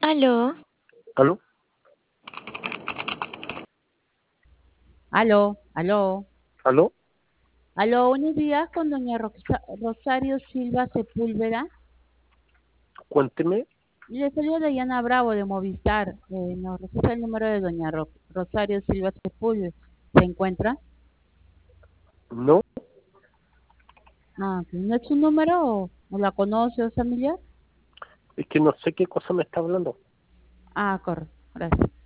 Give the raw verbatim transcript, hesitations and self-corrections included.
Aló, ¿Aló? Aló, aló, ¿Aló? aló, buenos días con doña Roxa- Rosario Silva Sepúlveda. Cuénteme. Le saluda Diana Bravo de Movistar. Eh, nos registra el número de doña Ro- Rosario Silva Sepúlveda. ¿Se encuentra? No, Ah, ok. ¿No es su número o, o la conoce o es familiar? es que no sé qué cosa me está hablando. Ah, correcto, gracias.